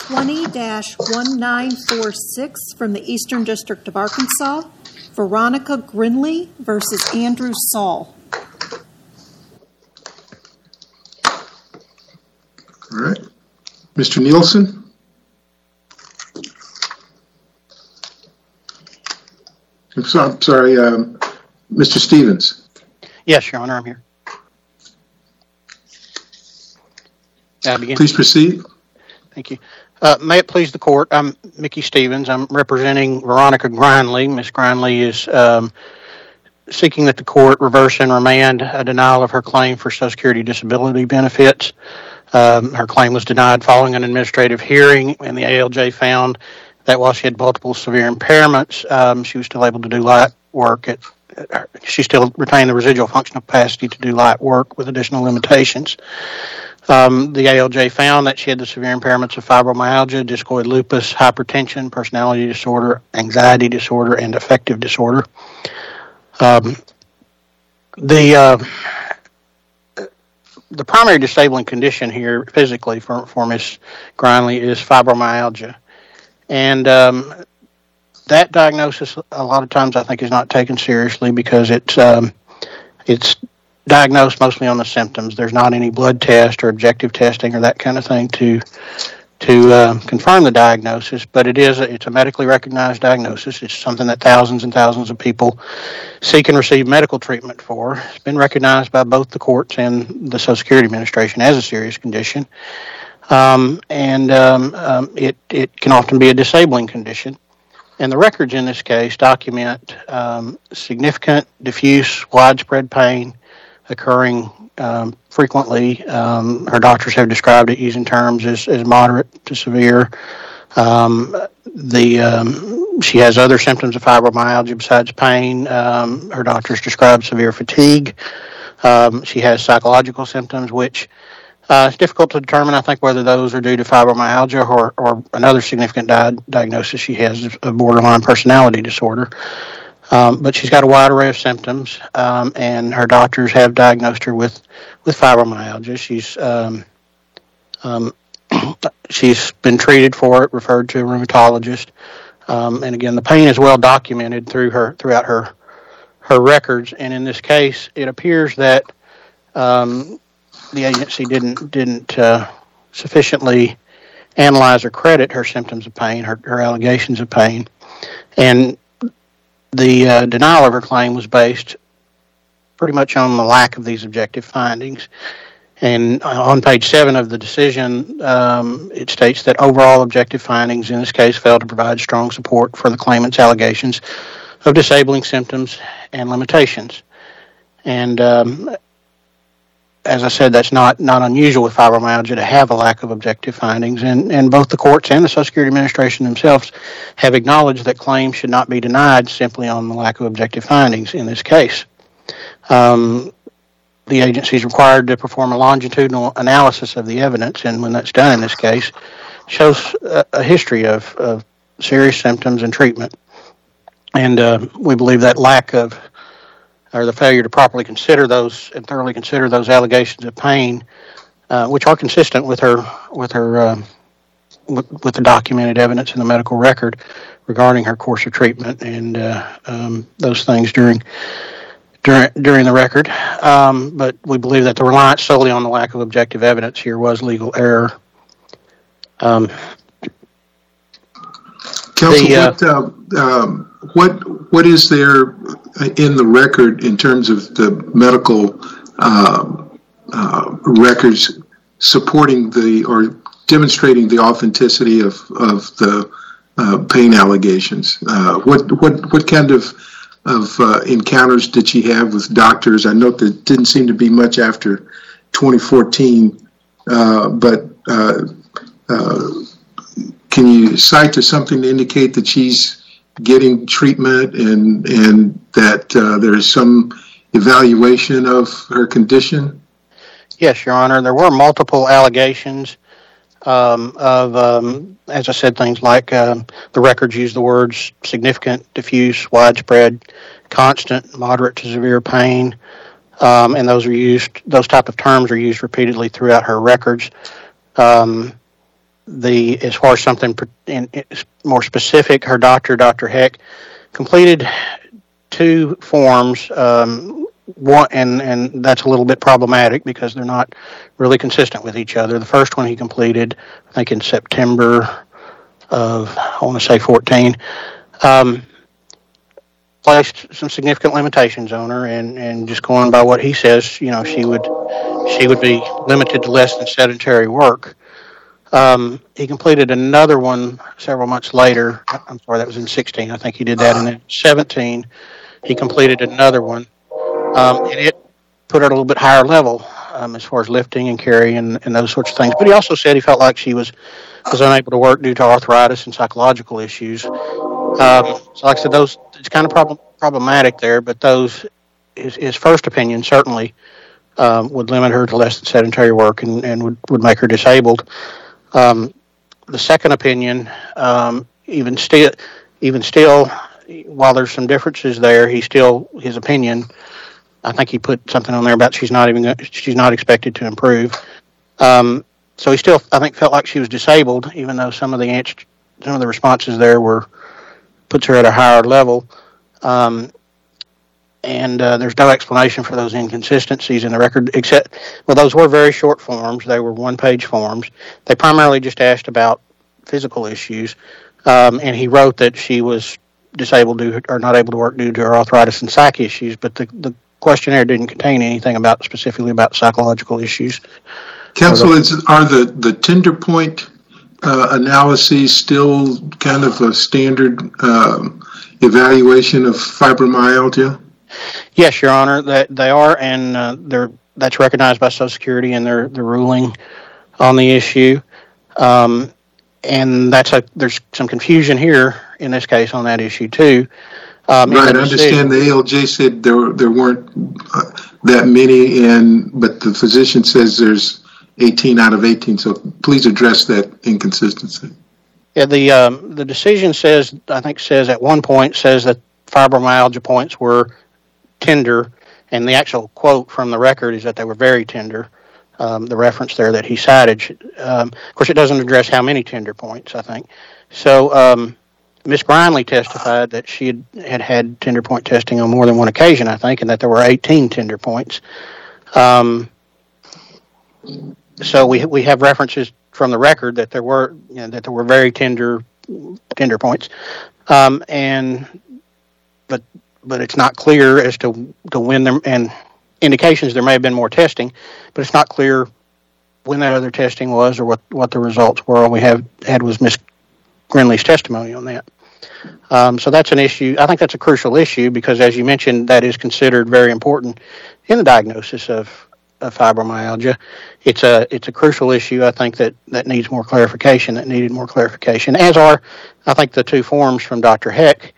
20-1946 from the Eastern District of Arkansas, Veronica Grinley versus Andrew Saul. All right. Mr. Nielsen? I'm sorry, Mr. Stevens? Yes, Your Honor, I'm here. Please proceed. Thank you. May it please the court, I'm Mickey Stevens. I'm representing Veronica Grinley. Ms. Grinley is seeking that the court reverse and remand a denial of her claim for Social Security disability benefits. Her claim was denied following an administrative hearing, and the ALJ found that while she had multiple severe impairments, she was still able to do light work. She still retained the residual functional capacity to do light work with additional limitations. The ALJ found that she had the severe impairments of fibromyalgia, discoid lupus, hypertension, personality disorder, anxiety disorder, and affective disorder. The primary disabling condition here physically for Ms. Grinley is fibromyalgia. And that diagnosis a lot of times I think is not taken seriously because it's diagnosed mostly on the symptoms. There's not any blood test or objective testing or that kind of thing to confirm the diagnosis, but it's a medically recognized diagnosis. It's something that thousands and thousands of people seek and receive medical treatment for. It's been recognized by both the courts and the Social Security Administration as a serious condition, it can often be a disabling condition. And the records in this case document significant, diffuse, widespread pain occurring frequently. Her doctors have described it using terms as moderate to severe. She has other symptoms of fibromyalgia besides pain. Her doctors describe severe fatigue. She has psychological symptoms, which it's difficult to determine, I think, whether those are due to fibromyalgia or another significant diagnosis she has of borderline personality disorder. But she's got a wide array of symptoms, and her doctors have diagnosed her with fibromyalgia. She's been treated for it, referred to a rheumatologist, and again, the pain is well documented throughout her records. And in this case, it appears that the agency didn't sufficiently analyze or credit her symptoms of pain, her allegations of pain, and the denial of her claim was based pretty much on the lack of these objective findings. And on page 7 of the decision, it states that overall objective findings in this case failed to provide strong support for the claimant's allegations of disabling symptoms and limitations. And as I said, that's not unusual with fibromyalgia to have a lack of objective findings, and both the courts and the Social Security Administration themselves have acknowledged that claims should not be denied simply on the lack of objective findings in this case. The agency is required to perform a longitudinal analysis of the evidence, and when that's done in this case, shows a history of serious symptoms and treatment. And we believe that lack of, or the failure to properly consider those and thoroughly consider those allegations of pain, which are consistent with the documented evidence in the medical record regarding her course of treatment and those things during the record. But we believe that the reliance solely on the lack of objective evidence here was legal error. Counsel, what is there in the record in terms of the medical records supporting or demonstrating the authenticity of the pain allegations? What kind of encounters did she have with doctors? I know there didn't seem to be much after 2014, but can you cite to something to indicate that she's getting treatment and that there is some evaluation of her condition? Yes, Your Honor. There were multiple allegations of, as I said, things like the records use the words significant, diffuse, widespread, constant, moderate to severe pain, and those type of terms are used repeatedly throughout her records. as far as something more specific, her doctor, Dr. Heck, completed 2 forms. One, and that's a little bit problematic because they're not really consistent with each other. The first one he completed, I think in September of, I want to say 14, placed some significant limitations on her, and just going by what he says, she would be limited to less than sedentary work. He completed another one several months later. I'm sorry, that was in 16. I think he did that. And in 17, he completed another one. And it put her at a little bit higher level as far as lifting and carrying and those sorts of things. But he also said he felt like she was unable to work due to arthritis and psychological issues. So like I said, those, it's kind of problematic there, but those, his first opinion certainly would limit her to less than sedentary work and would make her disabled. The second opinion, even still, while there's some differences there, his opinion, I think he put something on there about she's not expected to improve. So he still, I think, felt like she was disabled, even though some of the responses there puts her at a higher level. And there's no explanation for those inconsistencies in the record, except, well, those were very short forms. They were 1-page forms. They primarily just asked about physical issues. And he wrote that she was disabled or not able to work due to her arthritis and psych issues, but the questionnaire didn't contain anything specifically about psychological issues. Counsel, are the tender point analyses still kind of a standard evaluation of fibromyalgia? Yes, Your Honor, that they are, and that's recognized by Social Security in their ruling on the issue. And there's some confusion here in this case on that issue too. Right, I understand the ALJ said there weren't that many, but the physician says there's 18 out of 18. So please address that inconsistency. Yeah, the decision says at one point that fibromyalgia points were tender, and the actual quote from the record is that they were very tender. The reference there that he cited, of course, it doesn't address how many tender points, I think. So Ms. Grindley testified that she had tender point testing on more than one occasion, I think, and that there were 18 tender points. So we have references from the record that there were very tender points, but it's not clear as to when them, and indications there may have been more testing, but it's not clear when that other testing was or what the results were. All we had was Ms. Grindley's testimony on that. So that's an issue. I think that's a crucial issue because, as you mentioned, that is considered very important in the diagnosis of fibromyalgia. It's a crucial issue. I think that needs more clarification. That needed more clarification. As are, I think, the 2 forms from Dr. Heck.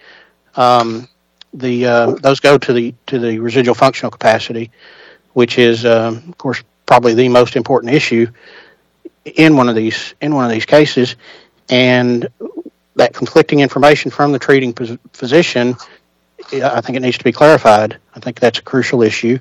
Those go to the residual functional capacity, which is, of course, probably the most important issue in one of these cases, and that conflicting information from the treating physician, I think it needs to be clarified. I think that's a crucial issue.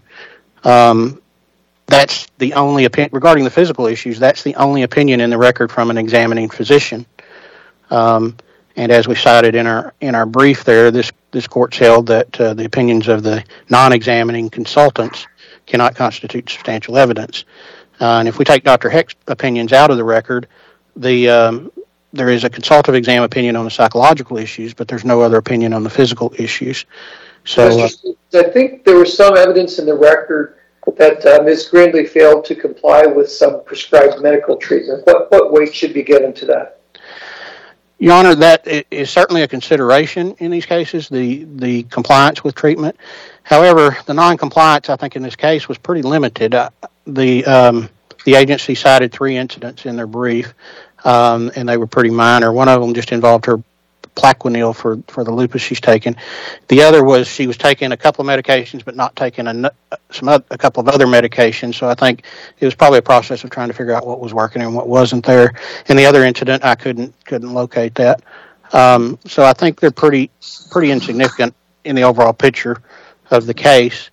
That's the only opinion regarding the physical issues. That's the only opinion in the record from an examining physician. And as we cited in our brief there, this court's held that the opinions of the non-examining consultants cannot constitute substantial evidence. And if we take Dr. Heck's opinions out of the record, there is a consultative exam opinion on the psychological issues, but there's no other opinion on the physical issues. So I think there was some evidence in the record that Ms. Grindley failed to comply with some prescribed medical treatment. What weight should be given to that? Your Honor, that is certainly a consideration in these cases, the compliance with treatment. However, the non-compliance, I think, in this case was pretty limited. The agency cited 3 incidents in their brief, and they were pretty minor. One of them just involved her Plaquenil for the lupus she's taken. The other was she was taking a couple of medications but not taking a couple of other medications. So I think it was probably a process of trying to figure out what was working and what wasn't there. In the other incident, I couldn't locate that. So I think they're pretty insignificant in the overall picture of the case.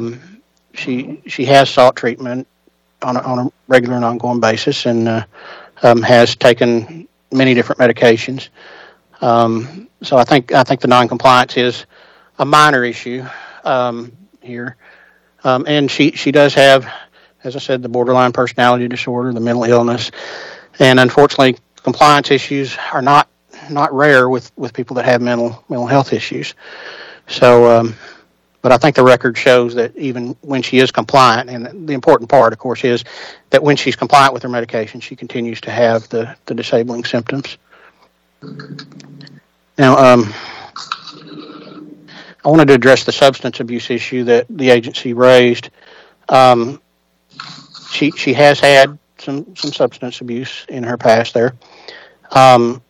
She has sought treatment on a regular and ongoing basis, and has taken many different medications. So I think the noncompliance is a minor issue here, and she does have, as I said, the borderline personality disorder, the mental illness, and unfortunately, compliance issues are not rare with people that have mental health issues. So, but I think the record shows that even when she is compliant, and the important part, of course, is that when she's compliant with her medication, she continues to have the disabling symptoms. Now, I wanted to address the substance abuse issue that the agency raised. She has had some substance abuse in her past there, but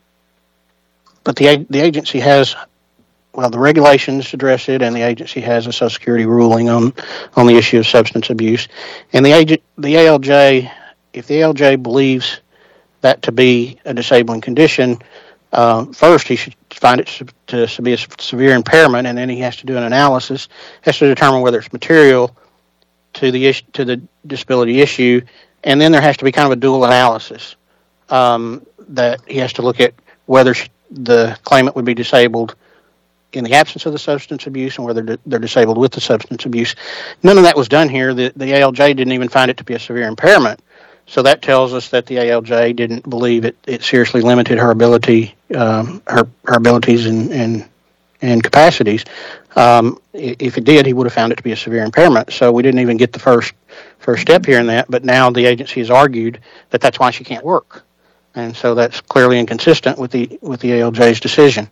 the agency has, well, the regulations address it, and the agency has a Social Security ruling on the issue of substance abuse. And the ALJ, if the ALJ believes that to be a disabling condition, first he should find it to be a severe impairment, and then he has to do an analysis, has to determine whether it's material to the disability issue, and then there has to be kind of a dual analysis that he has to look at whether the claimant would be disabled in the absence of the substance abuse and whether they're disabled with the substance abuse. None of that was done here. The ALJ didn't even find it to be a severe impairment. So that tells us that the ALJ didn't believe it seriously limited her ability, her abilities and capacities. If it did, he would have found it to be a severe impairment. So we didn't even get the first step here in that. But now the agency has argued that that's why she can't work, and so that's clearly inconsistent with the ALJ's decision.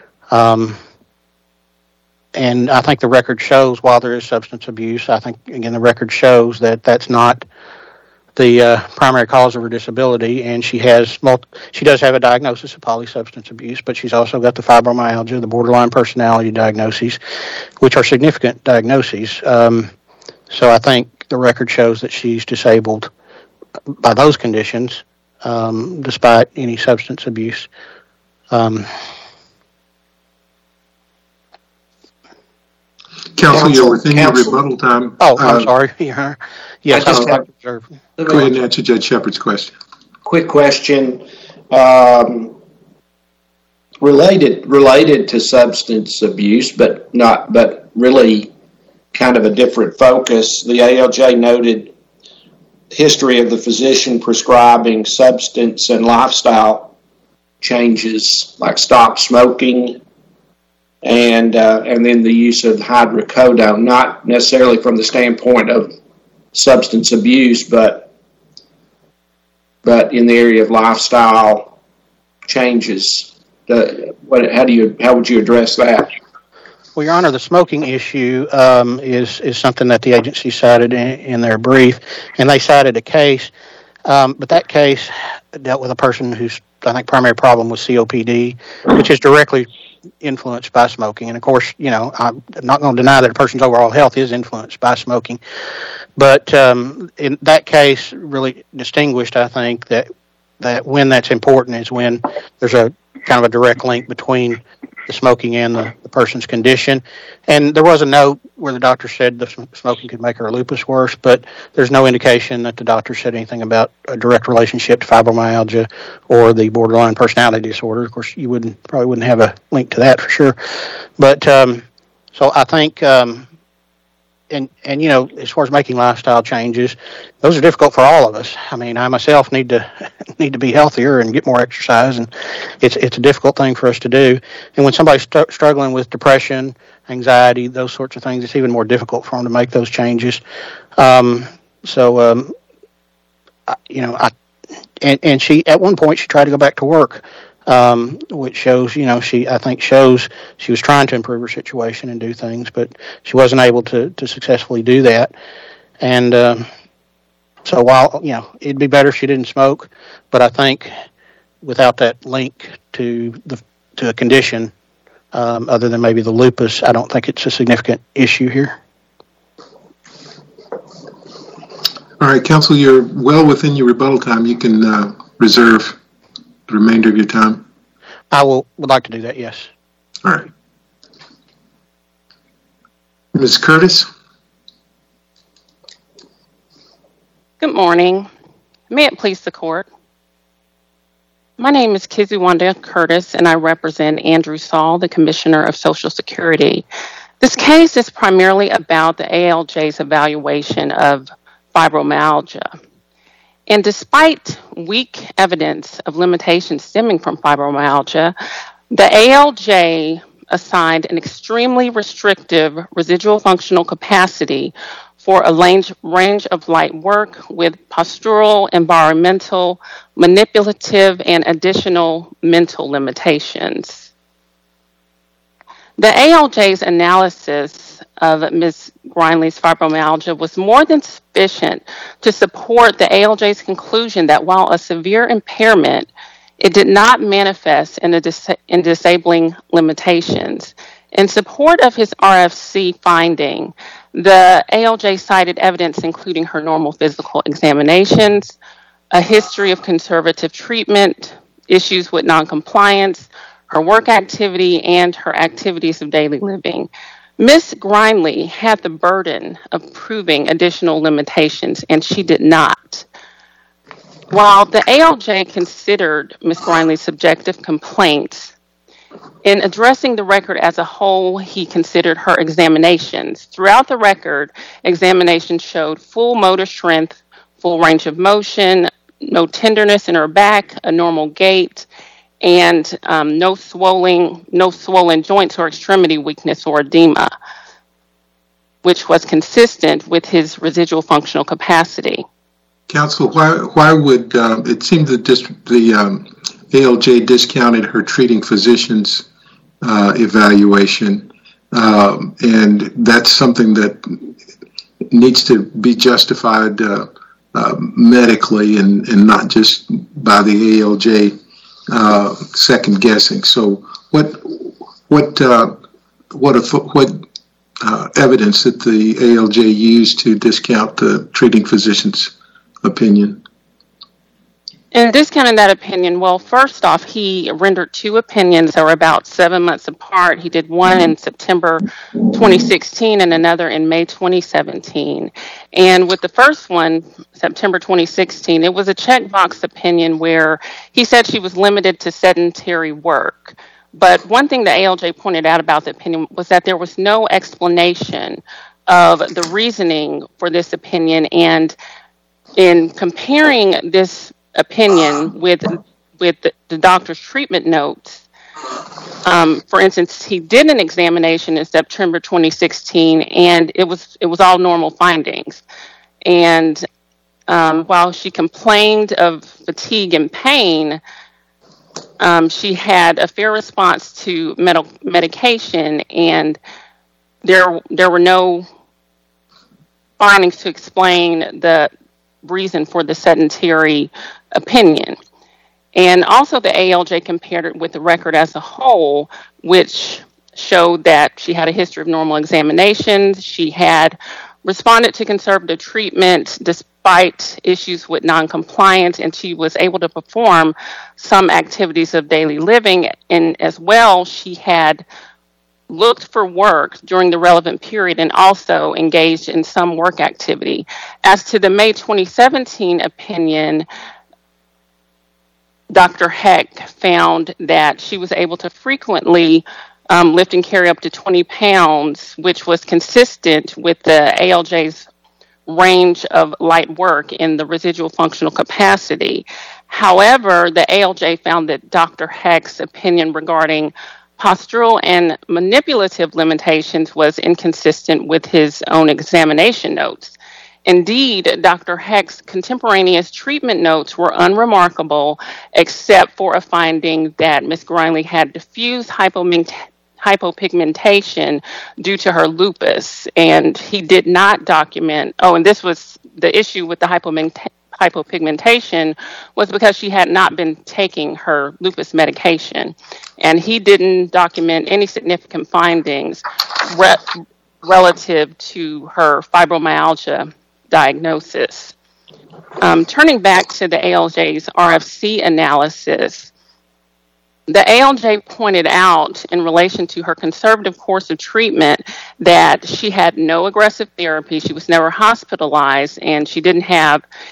And I think the record shows, while there is substance abuse, I think again the record shows that that's not the primary cause of her disability, and she does have a diagnosis of polysubstance abuse, but she's also got the fibromyalgia, the borderline personality diagnoses, which are significant diagnoses. So I think the record shows that she's disabled by those conditions, despite any substance abuse. Counsel, you're within your rebuttal time. Oh, I'm sorry. Yes, I just have Go ahead and answer Judge Shepard's question. quick question related to substance abuse, but really kind of a different focus. The ALJ noted history of the physician prescribing substance and lifestyle changes, like stop smoking, and then the use of hydrocodone, not necessarily from the standpoint of substance abuse, but in the area of lifestyle changes. How would you address that? Well, Your Honor, the smoking issue is something that the agency cited in their brief, and they cited a case, but that case dealt with a person whose, I think, primary problem was COPD, which is directly influenced by smoking. And of course, I'm not going to deny that a person's overall health is influenced by smoking, but in that case really distinguished, I think, that when that's important is when there's a kind of a direct link between the smoking and the person's condition. And there was a note where the doctor said the smoking could make her lupus worse, but there's no indication that the doctor said anything about a direct relationship to fibromyalgia or the borderline personality disorder. Of course, you probably wouldn't have a link to that for sure. But so I think, and as far as making lifestyle changes, those are difficult for all of us. I mean, I myself need to be healthier and get more exercise, and it's a difficult thing for us to do. And when somebody's struggling with depression, anxiety, those sorts of things, it's even more difficult for them to make those changes. And she, at one point, she tried to go back to work, which shows, shows she was trying to improve her situation and do things, but she wasn't able to successfully do that. And so while, it'd be better if she didn't smoke, but I think without that link to a condition, other than maybe the lupus, I don't think it's a significant issue here. All right, counsel, you're well within your rebuttal time. You can reserve the remainder of your time. I would like to do that, yes. All right. Ms. Curtis? Good morning. May it please the court. My name is Kiziwanda Curtis, and I represent Andrew Saul, the Commissioner of Social Security. This case is primarily about the ALJ's evaluation of fibromyalgia. And despite weak evidence of limitations stemming from fibromyalgia, the ALJ assigned an extremely restrictive residual functional capacity for a range of light work with postural, environmental, manipulative, and additional mental limitations. The ALJ's analysis of Ms. Grindley's fibromyalgia was more than sufficient to support the ALJ's conclusion that while a severe impairment, it did not manifest in disabling limitations. In support of his RFC finding, the ALJ cited evidence including her normal physical examinations, a history of conservative treatment, issues with noncompliance, her work activity, and her activities of daily living. Ms. Grindley had the burden of proving additional limitations, and she did not. While the ALJ considered Ms. Grindley's subjective complaints, in addressing the record as a whole, he considered her examinations. Throughout the record, examinations showed full motor strength, full range of motion, no tenderness in her back, a normal gait, and no swollen joints or extremity weakness or edema, which was consistent with his residual functional capacity. Counsel, why would it seem that the ALJ discounted her treating physician's evaluation, and that's something that needs to be justified medically and not just by the ALJ second guessing. So what evidence that the ALJ used to discount the treating physician's opinion? In discounting that opinion, well, first off, he rendered two opinions that were about 7 months apart. He did one in September 2016 and another in May 2017. And with the first one, September 2016, it was a checkbox opinion where he said she was limited to sedentary work. But one thing the ALJ pointed out about the opinion was that there was no explanation of the reasoning for this opinion. And in comparing this opinion with the doctor's treatment notes, for instance, he did an examination in September 2016, and it was all normal findings. And while she complained of fatigue and pain, she had a fair response to medication, and there were no findings to explain the reason for the sedentary opinion. And also the ALJ compared it with the record as a whole, which showed that she had a history of normal examinations. She had responded to conservative treatment despite issues with noncompliance, and she was able to perform some activities of daily living. And as well, she had looked for work during the relevant period and also engaged in some work activity. As to the May 2017 opinion, Dr. Heck found that she was able to frequently lift and carry up to 20 pounds, which was consistent with the ALJ's range of light work in the residual functional capacity. However, the ALJ found that Dr. Heck's opinion regarding postural and manipulative limitations was inconsistent with his own examination notes. Indeed, Dr. Heck's contemporaneous treatment notes were unremarkable, except for a finding that Ms. Grindley had diffuse hypopigmentation due to her lupus, and he did not document, and this was the issue with the hypopigmentation was because she had not been taking her lupus medication, and he didn't document any significant findings relative to her fibromyalgia diagnosis. Turning back to the ALJ's RFC analysis, the ALJ pointed out in relation to her conservative course of treatment that she had no aggressive therapy, she was never hospitalized, and she didn't have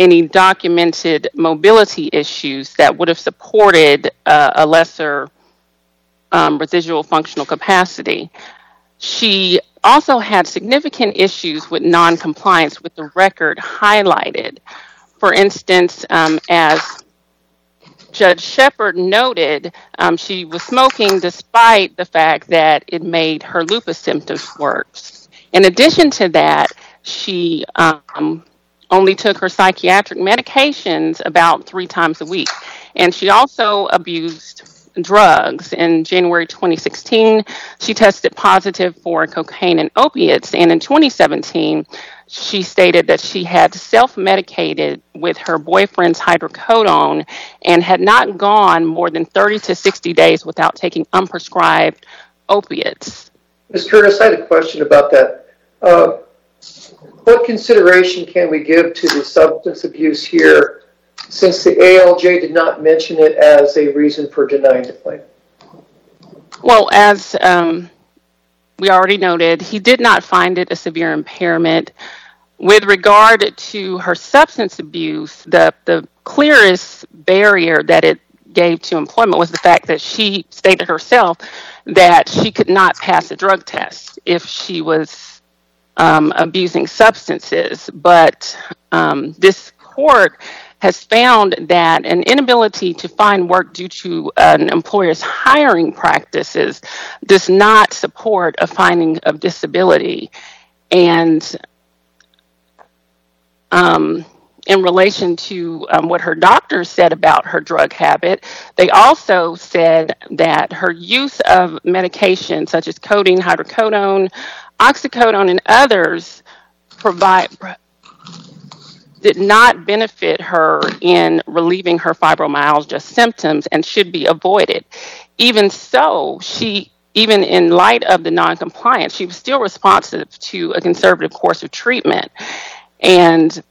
any documented mobility issues that would have supported a lesser residual functional capacity. She also had significant issues with non-compliance with the record highlighted. For instance, as Judge Shepard noted, she was smoking despite the fact that it made her lupus symptoms worse. In addition to that, she only took her psychiatric medications about 3 times a week. And she also abused drugs. In January 2016, she tested positive for cocaine and opiates. And in 2017, she stated that she had self-medicated with her boyfriend's hydrocodone and had not gone more than 30 to 60 days without taking unprescribed opiates. Ms. Curtis, I had a question about that. What consideration can we give to the substance abuse here, since the ALJ did not mention it as a reason for denying the claim? Well, as we already noted, he did not find it a severe impairment. With regard to her substance abuse, the clearest barrier that it gave to employment was the fact that she stated herself that she could not pass a drug test if she was abusing substances. But this court has found that an inability to find work due to an employer's hiring practices does not support a finding of disability. And in relation to what her doctor said about her drug habit, they also said that her use of medications such as codeine, hydrocodone, oxycodone, and others did not benefit her in relieving her fibromyalgia symptoms and should be avoided. Even so, even in light of the non-compliance, she was still responsive to a conservative course of treatment. And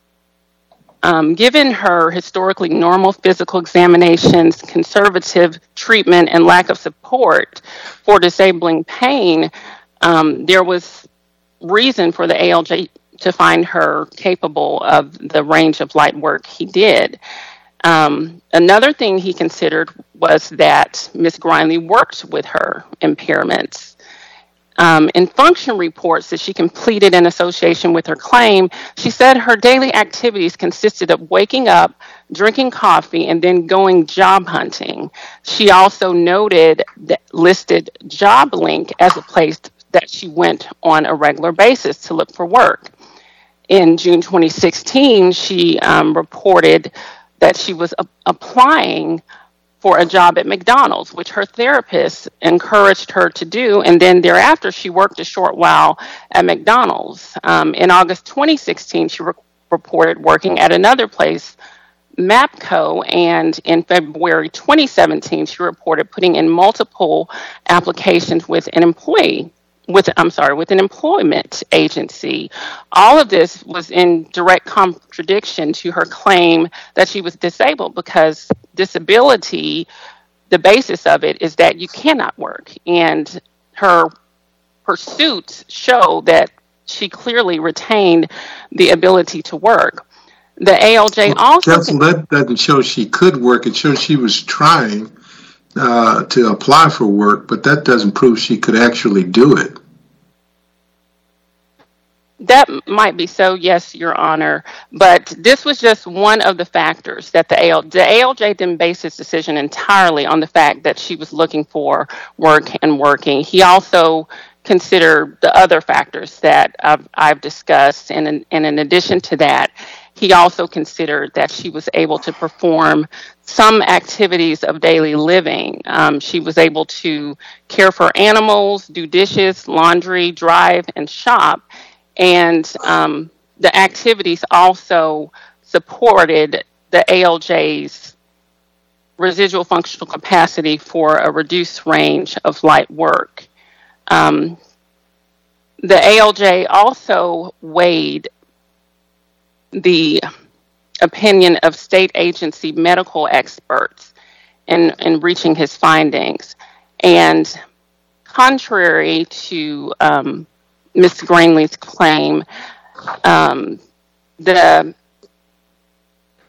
given her historically normal physical examinations, conservative treatment, and lack of support for disabling pain, there was reason for the ALJ to find her capable of the range of light work he did. Another thing he considered was that Ms. Grindley worked with her impairments. In function reports that she completed in association with her claim, she said her daily activities consisted of waking up, drinking coffee, and then going job hunting. She also listed JobLink as a place that she went on a regular basis to look for work. In June 2016, she reported that she was applying for a job at McDonald's, which her therapist encouraged her to do, and then thereafter she worked a short while at McDonald's. In August 2016, she reported working at another place, MAPCO, and in February 2017, she reported putting in multiple applications with an employment agency. All of this was in direct contradiction to her claim that she was disabled, because disability, the basis of it is that you cannot work. And her pursuits show that she clearly retained the ability to work. The ALJ also... Counsel, that doesn't show she could work. It shows she was trying to apply for work, but that doesn't prove she could actually do it. That might be so, yes, Your Honor. But this was just one of the factors that the ALJ didn't base his decision entirely on the fact that she was looking for work and working. He also considered the other factors that I've discussed. And in addition to that, he also considered that she was able to perform some activities of daily living. She was able to care for animals, do dishes, laundry, drive, and shop. And the activities also supported the ALJ's residual functional capacity for a reduced range of light work. The ALJ also weighed the opinion of state agency medical experts in reaching his findings. And contrary to Ms. Grindley's claim, the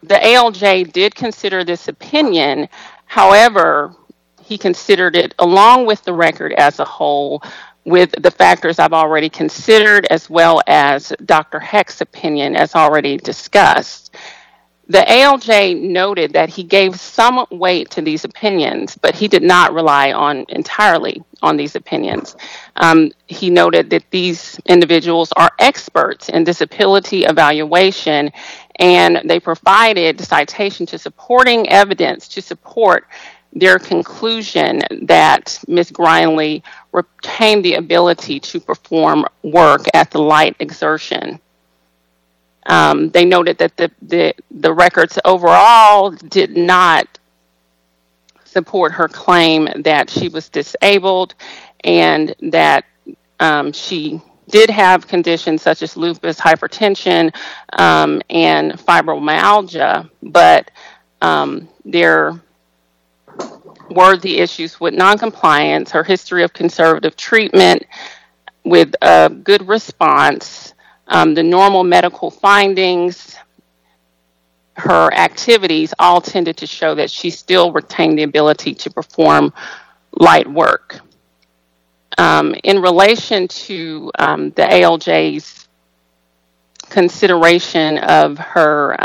the ALJ did consider this opinion. However, he considered it along with the record as a whole, with the factors I've already considered, as well as Dr. Heck's opinion, as already discussed. The ALJ noted that he gave some weight to these opinions, but he did not rely entirely on these opinions. He noted that these individuals are experts in disability evaluation, and they provided citation to supporting evidence to support their conclusion that Ms. Grindley retained the ability to perform work at the light exertion. They noted that the records overall did not support her claim that she was disabled, and that she did have conditions such as lupus, hypertension, and fibromyalgia, but there were the issues with noncompliance, her history of conservative treatment with a good response, the normal medical findings, her activities all tended to show that she still retained the ability to perform light work. In relation to the ALJ's consideration of her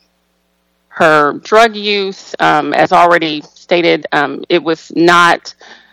drug use, as already stated, it was not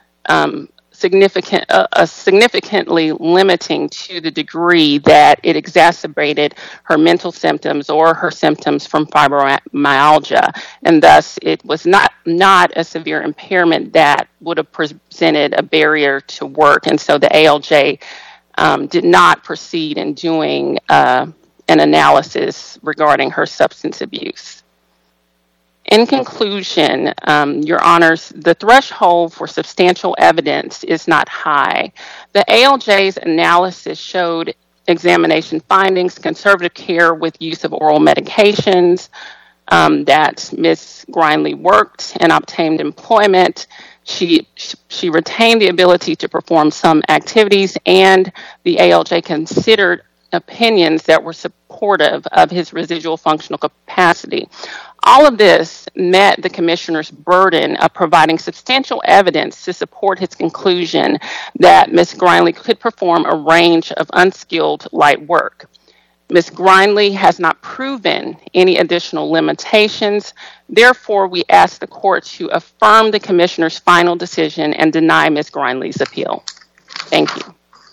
significantly limiting to the degree that it exacerbated her mental symptoms or her symptoms from fibromyalgia, and thus it was not a severe impairment that would have presented a barrier to work, and so the ALJ did not proceed in doing an analysis regarding her substance abuse. In conclusion, Your Honors, the threshold for substantial evidence is not high. The ALJ's analysis showed examination findings, conservative care with use of oral medications, that Ms. Grindley worked and obtained employment. She retained the ability to perform some activities, and the ALJ considered opinions that were supportive of his residual functional capacity. All of this met the Commissioner's burden of providing substantial evidence to support his conclusion that Ms. Grindley could perform a range of unskilled light work. Ms. Grindley has not proven any additional limitations. Therefore, we ask the Court to affirm the Commissioner's final decision and deny Ms. Grindley's appeal. Thank you.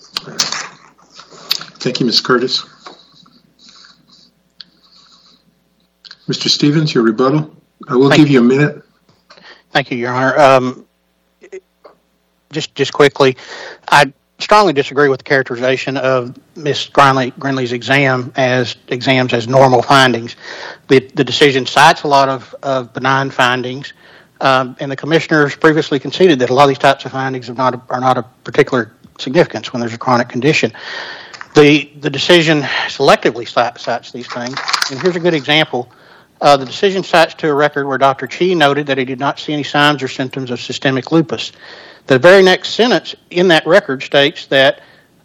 Thank you, Ms. Curtis. Mr. Stevens, your rebuttal. I will give you a minute. Thank you, Your Honor. Just quickly, I strongly disagree with the characterization of Ms. Grindley's exams as normal findings. The decision cites a lot of benign findings, and the Commissioners previously conceded that a lot of these types of findings are not of particular significance when there's a chronic condition. The decision selectively cites these things, and here's a good example. The decision cites to a record where Dr. Chi noted that he did not see any signs or symptoms of systemic lupus. The very next sentence in that record states that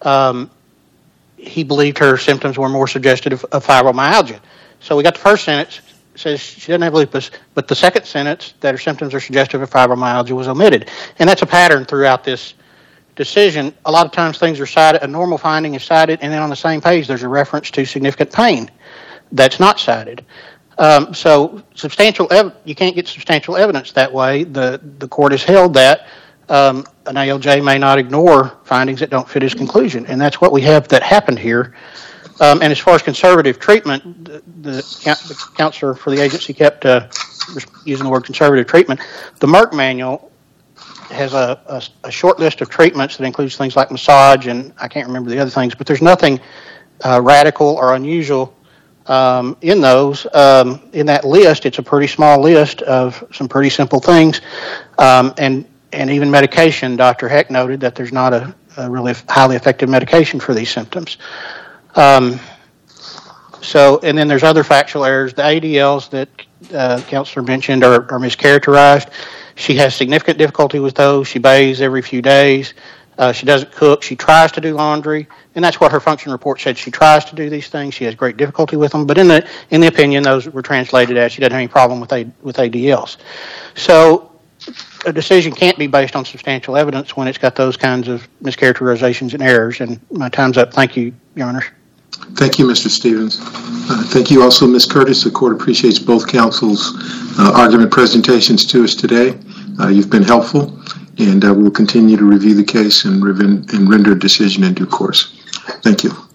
he believed her symptoms were more suggestive of fibromyalgia. So we got the first sentence, says she doesn't have lupus, but the second sentence, that her symptoms are suggestive of fibromyalgia, was omitted. And that's a pattern throughout this decision. A lot of times things are cited, a normal finding is cited, and then on the same page there's a reference to significant pain that's not cited. So you can't get substantial evidence that way. The Court has held that an ALJ may not ignore findings that don't fit his conclusion, and that's what we have that happened here. And as far as conservative treatment, the counselor for the agency kept using the word conservative treatment. The Merck manual has a short list of treatments that includes things like massage, and I can't remember the other things, but there's nothing radical or unusual in those. In that list, it's a pretty small list of some pretty simple things, and even medication. Dr. Heck noted that there's not a really highly effective medication for these symptoms. And then there's other factual errors. The ADLs that counselor mentioned are mischaracterized. She has significant difficulty with those. She bathes every few days. She doesn't cook. She tries to do laundry, and that's what her function report said. She tries to do these things. She has great difficulty with them, but in the opinion, those were translated as she doesn't have any problem with ADLs. So a decision can't be based on substantial evidence when it's got those kinds of mischaracterizations and errors. And my time's up. Thank you, Your Honor. Thank you, Mr. Stevens. Thank you also, Ms. Curtis. The court appreciates both counsel's argument presentations to us today. You've been helpful, and we'll continue to review the case and render a decision in due course. Thank you.